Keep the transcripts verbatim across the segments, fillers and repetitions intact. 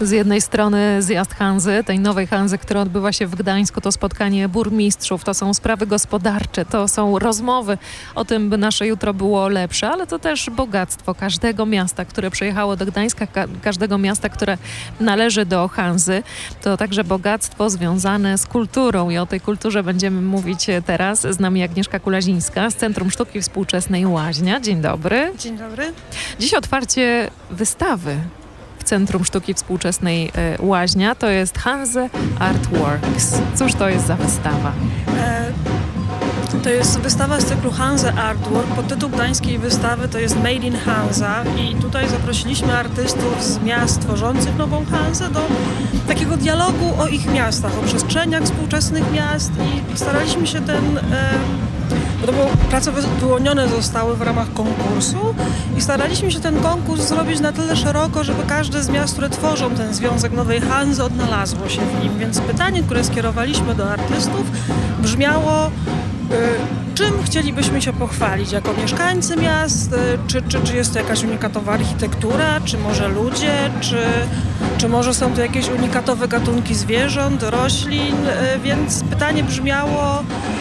Z jednej strony zjazd Hanzy, tej nowej Hanzy, która odbywa się w Gdańsku, to spotkanie burmistrzów, to są sprawy gospodarcze, to są rozmowy o tym, by nasze jutro było lepsze, ale to też bogactwo każdego miasta, które przyjechało do Gdańska, ka- każdego miasta, które należy do Hanzy. To także bogactwo związane z kulturą i o tej kulturze będziemy mówić teraz. Z nami Agnieszka Kulazińska z Centrum Sztuki Współczesnej Łaźnia. Dzień dobry. Dzień dobry. Dziś otwarcie wystawy w Centrum Sztuki Współczesnej Łaźnia. To jest Hanze Artworks. Cóż to jest za wystawa? E, to jest wystawa z cyklu Hanze Artwork. Podtytuł gdańskiej wystawy to jest Made in Hanza i tutaj zaprosiliśmy artystów z miast tworzących nową Hanzę do takiego dialogu o ich miastach, o przestrzeniach współczesnych miast i staraliśmy się ten... E, Bo to było, prace wyłonione zostały w ramach konkursu i staraliśmy się ten konkurs zrobić na tyle szeroko, żeby każde z miast, które tworzą ten związek nowej Hanzy, odnalazło się w nim. Więc pytanie, które skierowaliśmy do artystów, brzmiało, y, czym chcielibyśmy się pochwalić jako mieszkańcy miast, y, czy, czy, czy jest to jakaś unikatowa architektura, czy może ludzie, czy, czy może są to jakieś unikatowe gatunki zwierząt, roślin, y, więc pytanie brzmiało,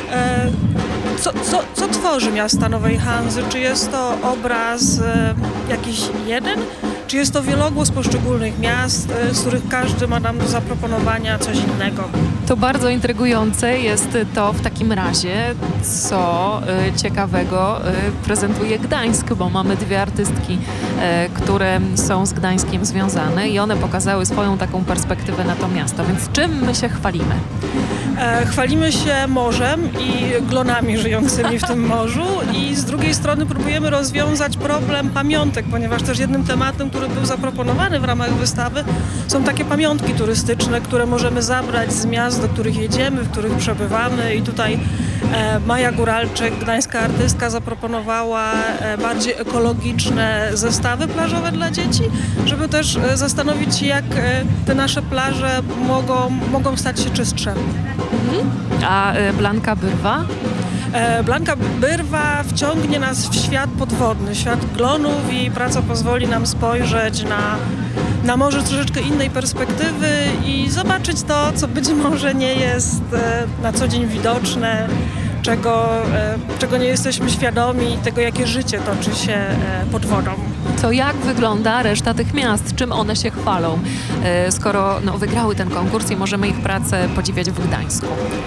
y, Co, co, co tworzy miasta nowej Hanzy? Czy jest to obraz e, jakiś jeden? Czy jest to wielogłos poszczególnych miast, e, z których każdy ma nam do zaproponowania coś innego? To bardzo intrygujące jest to w takim razie, co y, ciekawego y, prezentuje Gdańsk, bo mamy dwie artystki, y, które są z Gdańskiem związane i one pokazały swoją taką perspektywę na to miasto. Więc czym my się chwalimy? E, chwalimy się morzem i glonami żyjącymi w tym morzu i z drugiej strony próbujemy rozwiązać problem pamiątek, ponieważ też jednym tematem, który był zaproponowany w ramach wystawy, są takie pamiątki turystyczne, które możemy zabrać z miast, do których jedziemy, w których przebywamy i tutaj e, Maja Góralczyk, gdańska artystka, zaproponowała e, bardziej ekologiczne zestawy plażowe dla dzieci, żeby też e, zastanowić się, jak e, te nasze plaże mogą, mogą stać się czystsze. Mhm. A y, Blanka Byrwa? E, Blanka Byrwa wciągnie nas w świat podwodny, świat glonów i praca pozwoli nam spojrzeć na na może troszeczkę innej perspektywy i zobaczyć to, co być może nie jest e, na co dzień widoczne, czego, e, czego nie jesteśmy świadomi, tego, jakie życie toczy się e, pod wodą. To jak wygląda reszta tych miast? Czym one się chwalą, e, skoro no, wygrały ten konkurs i możemy ich pracę podziwiać w Gdańsku?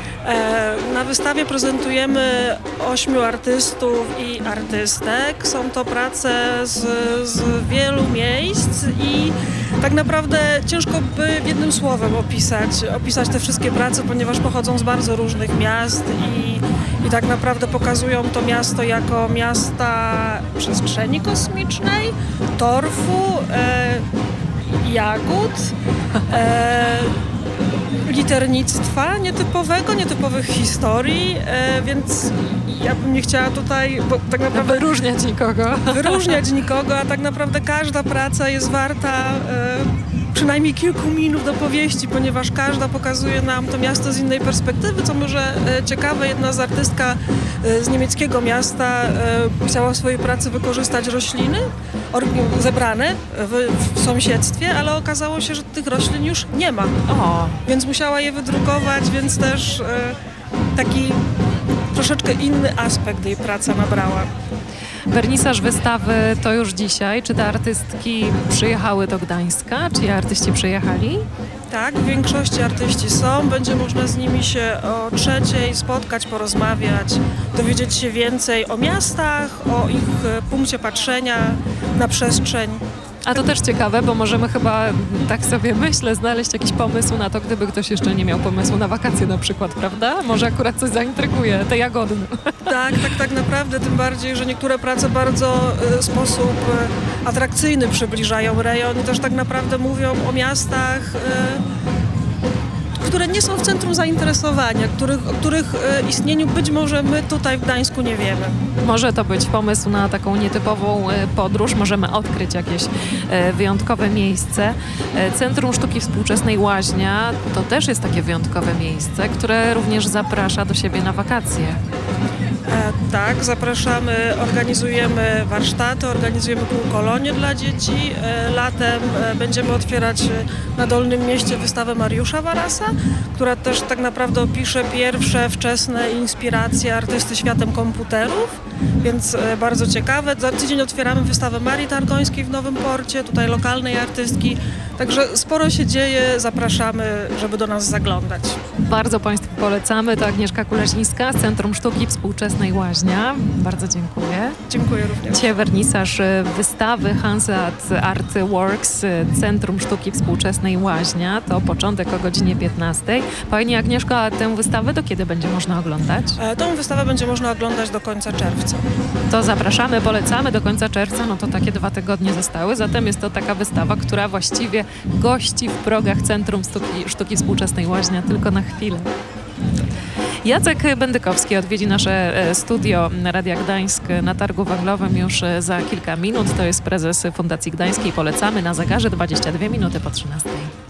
E, na wystawie prezentujemy ośmiu artystów i artystek. Są to prace z, z wielu miejsc i tak naprawdę ciężko by jednym słowem opisać, opisać te wszystkie prace, ponieważ pochodzą z bardzo różnych miast i, i tak naprawdę pokazują to miasto jako miasta przestrzeni kosmicznej, torfu, e, jagód, e, liternictwa nietypowego, nietypowych historii, e, więc ja bym nie chciała tutaj bo tak naprawdę wyróżniać nikogo. Wyróżniać nikogo, a tak naprawdę każda praca jest warta e, przynajmniej kilku minut do powieści, ponieważ każda pokazuje nam to miasto z innej perspektywy, co może e, ciekawe, jedna z artystka e, z niemieckiego miasta e, chciała w swojej pracy wykorzystać rośliny or, zebrane w, w sąsiedztwie, ale okazało się, że tych roślin już nie ma. O. Więc musiała je wydrukować, więc też e, taki troszeczkę inny aspekt jej praca nabrała. Wernisaż wystawy to już dzisiaj. Czy te artystki przyjechały do Gdańska? Czy artyści przyjechali? Tak, w większości artyści są. Będzie można z nimi się o trzeciej spotkać, porozmawiać, dowiedzieć się więcej o miastach, o ich punkcie patrzenia na przestrzeń. A to też ciekawe, bo możemy chyba, tak sobie myślę, znaleźć jakiś pomysł na to, gdyby ktoś jeszcze nie miał pomysłu na wakacje na przykład, prawda? Może akurat coś zaintryguje, te jagodne. Tak, tak, tak naprawdę, tym bardziej, że niektóre prace bardzo w sposób atrakcyjny przybliżają rejon i też tak naprawdę mówią o miastach, które nie są w centrum zainteresowania, których, o których istnieniu być może my tutaj w Gdańsku nie wiemy. Może to być pomysł na taką nietypową podróż, możemy odkryć jakieś wyjątkowe miejsce. Centrum Sztuki Współczesnej Łaźnia to też jest takie wyjątkowe miejsce, które również zaprasza do siebie na wakacje. E, tak, zapraszamy, organizujemy warsztaty, organizujemy półkolonie dla dzieci. E, latem e, będziemy otwierać na Dolnym Mieście wystawę Mariusza Warasa, która też tak naprawdę opisze pierwsze wczesne inspiracje artysty światem komputerów, więc e, bardzo ciekawe. Za tydzień otwieramy wystawę Marii Targońskiej w Nowym Porcie, tutaj lokalnej artystki. Także sporo się dzieje, zapraszamy, żeby do nas zaglądać. Bardzo Państwu polecamy. To Agnieszka Kulezińska z Centrum Sztuki Współczesnej Łaźnia. Bardzo dziękuję. Dziękuję również. Dzisiaj wernisaż wystawy Hanseat Art Works Centrum Sztuki Współczesnej Łaźnia. To początek o godzinie piętnastej. Pani Agnieszko, a tę wystawę do kiedy będzie można oglądać? E, tą wystawę będzie można oglądać do końca czerwca. To zapraszamy, polecamy do końca czerwca. No to takie dwa tygodnie zostały. Zatem jest to taka wystawa, która właściwie gości w progach Centrum Sztuki, Sztuki Współczesnej Łaźnia tylko na chwilę. Jacek Bendykowski odwiedzi nasze studio Radia Gdańsk na Targu Węglowym już za kilka minut. To jest prezes Fundacji Gdańskiej. Polecamy na zegarze dwadzieścia dwie minuty po trzynastej.